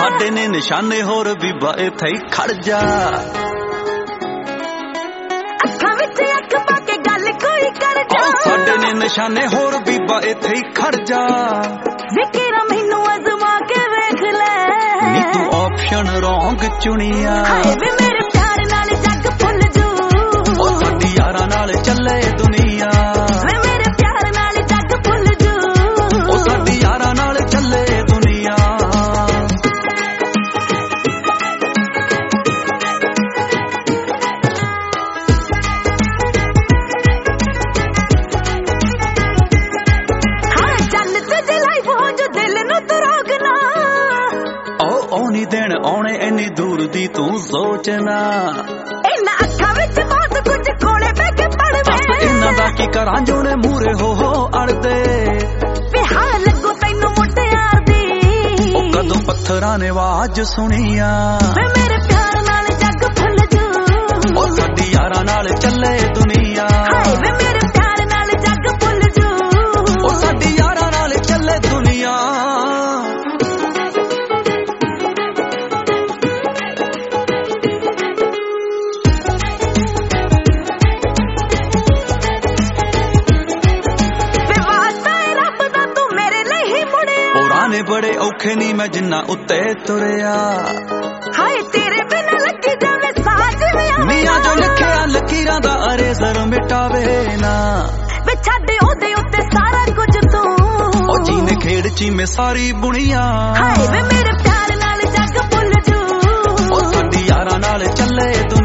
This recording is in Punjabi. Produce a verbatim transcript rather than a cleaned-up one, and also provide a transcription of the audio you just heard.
ਸਾਡੇ ਨੇ ਨਿਸ਼ਾਨੇ ਹੋਰ ਬੀਬਾ ਇੱਥੇ ਹੀ ਖੜ ਜਾ ਅੱਖਾਂ ਵਿੱਚ ਅੱਖ ਪਾ ਕੇ ਗੱਲ ਕੋਈ ਕਰ ਜਾ ਸਾਡੇ ਨੇ ਨਿਸ਼ਾਨੇ ਹੋਰ ਬੀਬਾ ਇੱਥੇ ਹੀ ਖੜ ਜਾ ਜ਼ਿਕਰ ਮੈਨੂੰ ਅਜ਼ਮਾ ਕੇ ਵੇਖ ਲੈ ਨੀ ਤੂੰ ਆਪਸ਼ਨ ਰੌਂਗ ਚੁਣਿਆ ਹਾਏ ਵੇ ਮੇਰੇ ਪਿਆਰ ਨਾਲ ਜੱਗ ਭੁੱਲ ਜੂ ਉਹ ਸਾਡੀ ਯਾਰਾਂ ਨਾਲ ਚੱਲੇ ਦੁਨੀਆ ਵੇ ਮੇਰੇ ਪਿਆਰ ਨਾਲ ਜੱਗ ਭੁੱਲ ਜੂ ਉਹ ਸਾਡੀ ਯਾਰਾਂ ਨਾਲ ਚੱਲੇ ਦੁਨੀਆ ਹਾਂ ਚੱਲ ਤੇ ਜੇ ਲਾਈਫ ਹੋ ਜੋ ਦਿਲ ਨੂੰ ਤੂੰ ਰੋਕਣਾ ਉਹ ਉਹ ਨਹੀਂ ਦੇਣ ਆਉਣੇ ਇੰਨੀ ਦੂਰ ਦੀ ਤੂੰ ਸੋਚਣਾ ਇਹਨਾਂ ਅੱਖਾਂ ਵਿੱਚ ਬਹੁਤ ਕੁਝ ਕੋਲੇ ਬਹਿ ਕੇ ਪੜਵੇ ਇਹਨਾਂ ਦਾ ਕੀ ਕਰਾਂ ਜੋਨੇ ਮੂਰੇ ਹੋ ਹੋ ਅੜਦੇ ਵੇ ਹਾਂ ਲੱਗੋ ਤੈਨੂੰ ਮੁਟਿਆਰ ਦੀ ਉਹ ਕਦੋਂ ਪੱਥਰਾਂ ਨੇ ਆਵਾਜ਼ ਸੁਣੀਆ ਵੇ ਮੇਰੇ ਪਿਆਰ ਨਾਲ ਜੱਗ ਭੁੱਲ ਜੂ ਉਹ ਸਾਡੀ ਯਾਰਾਂ ਨਾਲ ਚੱਲੇ ਦੁਨੀਆ ਹਾਏ ਵੇ ਮੇਰੇ ਪਿਆਰ ਨਾਲ ਜੱਗ ਭੁੱਲ ਜੂ ਉਹ ਸਾਡੀ ਯਾਰਾਂ ਨਾਲ ਚੱਲੇ ਦੁਨੀਆ ਵੇ ਵਾਸਤਾ ਏ ਰੱਬ ਦਾ ਤੂੰ ਮੇਰੇ ਲਈ ਹੀ ਮੁੜਿਆ ਪੁਰਾਣੇ ਬੜੇ ਔਖੇ ਨਹੀਂ ਮੈਂ ਜਿੰਨਾ ਉੱਤੇ ਤੁਰਿਆ ਹਾਏ ਤੇਰੇ ਬਿਨਾਂ ਲੱਗੀ ਜਾਵੇ ਸਾਜ ਵਿਆ ਮੀਆਂ ਜੋ ਲਿਖਿਆ ਲਕੀਰਾਂ ਦਾ ਅਰੇਜ਼ਰ ਮਿਟਾਵੇ ਨਾ ਵੇ ਛੱਡ ਉਹਦੇ ਉੱਤੇ ਸਾਰਾ ਕੁਝ ਤੂੰ ਉਹ ਜੀਨੇ ਖੇਡ ਚ ਮੈਂ ਸਾਰੀ ਬੁਣੀਆਂ ਹਾਏ ਵੇ ਮੇਰੇ ਪਿਆਰ ਨਾਲ ਜੱਗ ਭੁੱਲ ਜੂ ਉਹ ਸਾਡੀ ਯਾਰਾਂ ਨਾਲ ਚੱਲੇ ਦੁਨੀਆ